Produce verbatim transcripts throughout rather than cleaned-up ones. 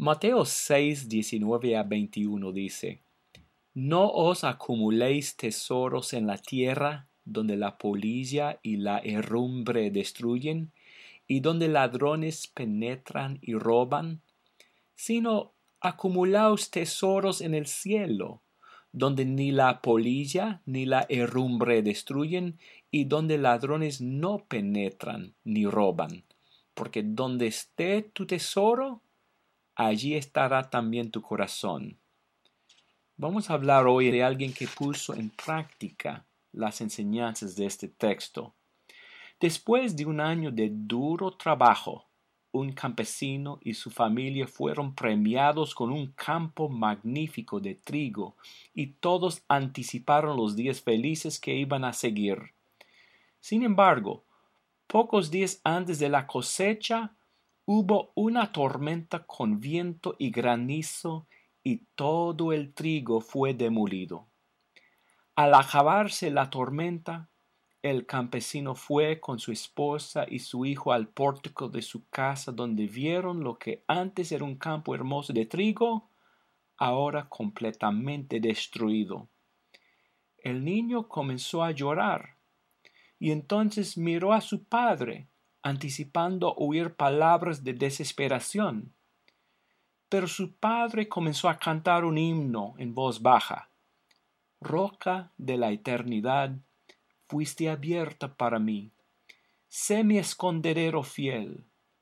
Mateo seis, diecinueve a veintiuno dice: No os acumuléis tesoros en la tierra, donde la polilla y la herrumbre destruyen, y donde ladrones penetran y roban, sino acumulaos tesoros en el cielo, donde ni la polilla ni la herrumbre destruyen, y donde ladrones no penetran ni roban. Porque donde esté tu tesoro, allí estará también tu corazón. Vamos a hablar hoy de alguien que puso en práctica las enseñanzas de este texto. Después de un año de duro trabajo, un campesino y su familia fueron premiados con un campo magnífico de trigo, y todos anticiparon los días felices que iban a seguir. Sin embargo, pocos días antes de la cosecha, hubo una tormenta con viento y granizo, y todo el trigo fue demolido. Al acabarse la tormenta, el campesino fue con su esposa y su hijo al pórtico de su casa, donde vieron lo que antes era un campo hermoso de trigo, ahora completamente destruido. El niño comenzó a llorar, y entonces miró a su padre, anticipando oír palabras de desesperación. Pero su padre comenzó a cantar un himno en voz baja. Roca de la eternidad, fuiste abierta para mí. Sé mi escondedero fiel.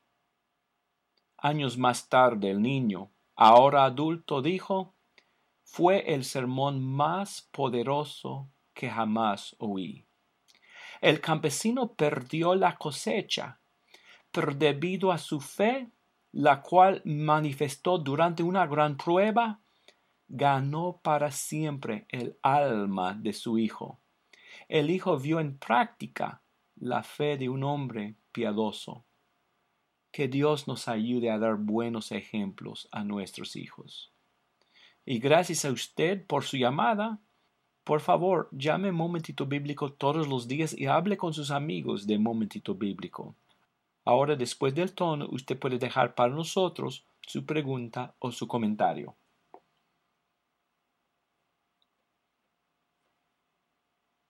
Años más tarde el niño, ahora adulto, dijo: Fue el sermón más poderoso que jamás oí. El campesino perdió la cosecha, pero debido a su fe, la cual manifestó durante una gran prueba, ganó para siempre el alma de su hijo. El hijo vio en práctica la fe de un hombre piadoso. Que Dios nos ayude a dar buenos ejemplos a nuestros hijos. Y gracias a usted por su llamada. Por favor, llame Momentito Bíblico todos los días y hable con sus amigos de Momentito Bíblico. Ahora, después del tono, usted puede dejar para nosotros su pregunta o su comentario.